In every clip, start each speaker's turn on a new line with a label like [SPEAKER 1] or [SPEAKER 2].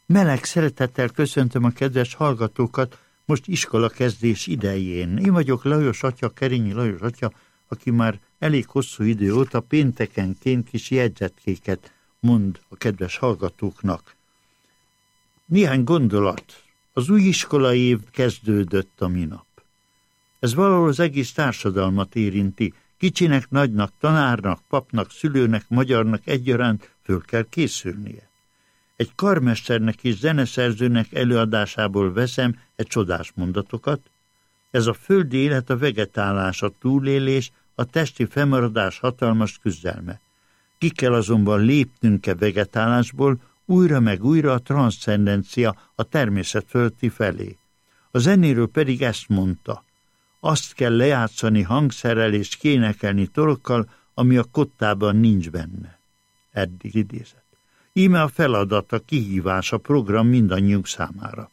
[SPEAKER 1] Meleg szeretettel köszöntöm a kedves hallgatókat most iskolakezdés idején. Én vagyok Lajos atya, Kerényi Lajos atya, aki már elég hosszú idő óta péntekenként kis jegyzetkéket mond a kedves hallgatóknak. Néhány gondolat. Az új iskolai év kezdődött a minap. Ez valahol az egész társadalmat érinti. Kicsinek, nagynak, tanárnak, papnak, szülőnek, magyarnak egyaránt föl kell készülnie. Egy karmesternek és zeneszerzőnek előadásából veszem egy csodás mondatokat. Ez a földi élet, a vegetálás, a túlélés, a testi fennmaradás hatalmas küzdelme. Ki kell azonban lépnünk vegetálásból, újra meg újra a transzcendencia, a természet fölötti felé. A zenéről pedig ezt mondta. Azt kell lejátszani hangszerrel és kénekelni torokkal, ami a kottában nincs benne. Eddig idézett. Íme a feladat, a kihívás, a program mindannyiunk számára.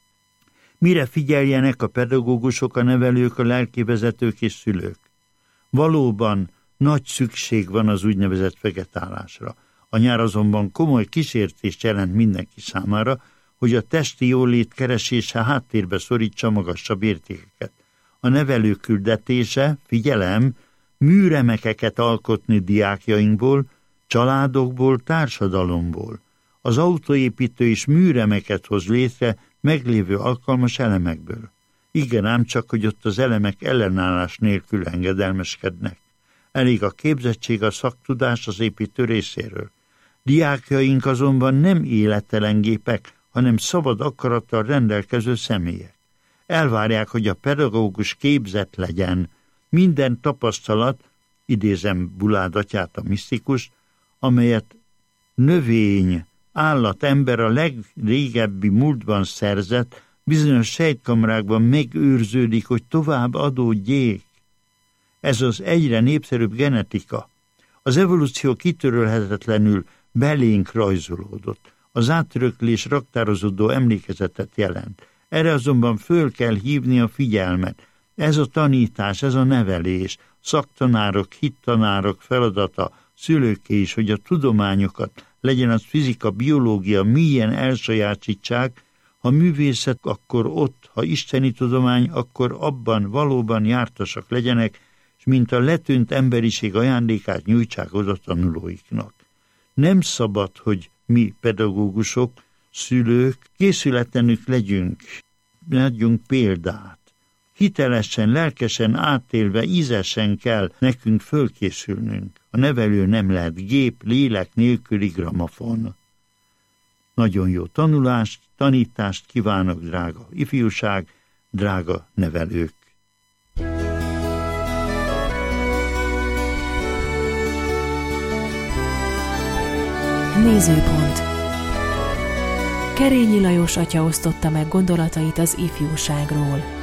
[SPEAKER 1] Mire figyeljenek a pedagógusok, a nevelők, a lelkivezetők és szülők? Valóban nagy szükség van az úgynevezett vegetálásra. A nyár azonban komoly kísértést jelent mindenki számára, hogy a testi jólét keresése háttérbe szorítsa magasabb értékeket. A nevelő küldetése, figyelem, műremekeket alkotni diákjainkból, családokból, társadalomból. Az autóépítő is műremeket hoz létre meglévő alkalmas elemekből. Igen, ám csak, hogy ott az elemek ellenállás nélkül engedelmeskednek. Elég a képzettség, a szaktudás az építő részéről. Diákjaink azonban nem élettelen gépek, hanem szabad akarattal rendelkező személyek. Elvárják, hogy a pedagógus képzett legyen. Minden tapasztalat, idézem Bulád atyát, a misztikus, amelyet növény, állat, ember a legrégebbi múltban szerzett, bizonyos sejtkamrákban megőrződik, hogy tovább adódjék. Ez az egyre népszerűbb genetika. Az evolúció kitörölhetetlenül belénk rajzolódott. Az átöröklés raktározódó emlékezetet jelent. Erre azonban föl kell hívni a figyelmet. Ez a tanítás, ez a nevelés, szaktanárok, hittanárok feladata, szülőké is, hogy a tudományokat, legyen az fizika, biológia, milyen elsajátítsák, ha művészet, akkor ott, ha isteni tudomány, akkor abban valóban jártasak legyenek, és mint a letűnt emberiség ajándékát nyújtsák oda tanulóiknak. Nem szabad, hogy mi pedagógusok, szülők készületlenük legyünk, adjunk példát. Hitelesen, lelkesen átélve, ízesen kell nekünk fölkészülnünk. A nevelő nem lehet gép, lélek nélküli gramafon. Nagyon jó tanulást, tanítást kívánok, drága ifjúság, drága nevelők.
[SPEAKER 2] Nézőpont. Kerényi Lajos atya osztotta meg gondolatait az ifjúságról.